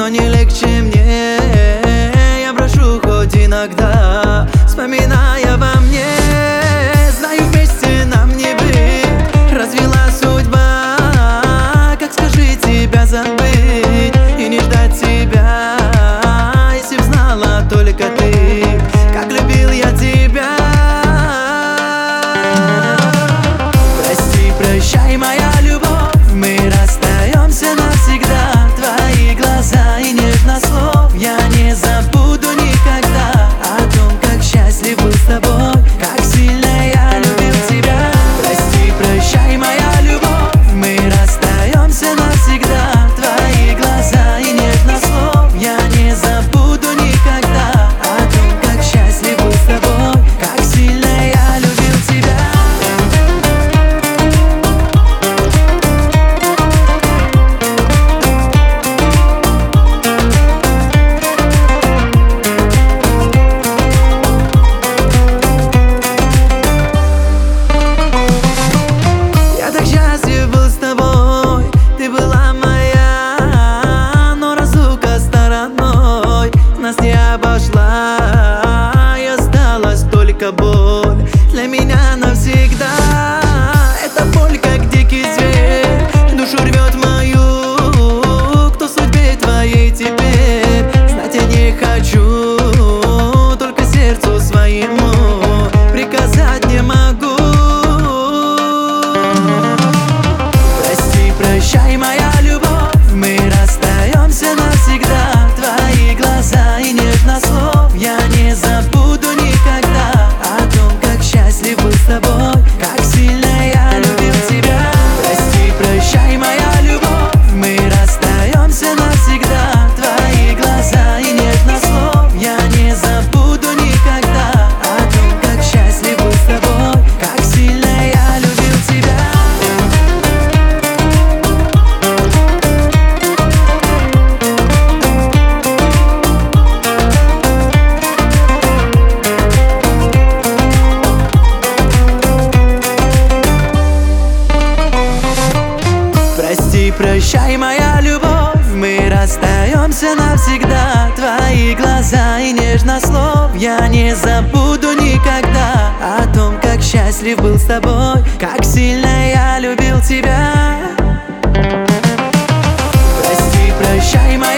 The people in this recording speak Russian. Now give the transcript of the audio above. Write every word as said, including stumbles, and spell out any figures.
но не легче мне. Я прошу хоть иногда, вспоминая во мне. Знаю, вместе нам не быть, развела судьба. Как скажи тебя забыть и не ждать тебя, если б знала только ты, как любил я тебя. Прости, прощай, моя любовь, мы расстаемся навсегда. Твои глаза и нежность слов я не забуду никогда. О том, как счастлив был с тобой, как сильно я любил тебя. Прости, прощай, моя любовь, мы расстаемся навсегда. Твои глаза и нежность слов я не забуду никогда. О том, как счастлив был с тобой, как сильно я любил тебя. Нас не обошла, и осталась только боль для меня навсегда. Эта боль, как дикий зверь, душу рвет мою. Кто судьбе твоей теперь? Знать я не хочу, только сердцу своему приказать не могу. Прости, прощай, моя любовь, мы расстаемся навсегда. Твои глаза и нежность слов я не забуду никогда. О том, как счастлив был с тобой, как сильно я любил тебя. Прости, прощай, моя любовь, мы расстаемся навсегда. Твои глаза и нежность слов я не забуду никогда. О том, как счастлив был с тобой, как сильно я любил тебя. Прости, прощай, моя любовь, мы расстаемся навсегда. Твои глаза и нежность слов я не забуду никогда. О том, как счастлив был с тобой, как сильно я любил тебя. Прости, прощай, моя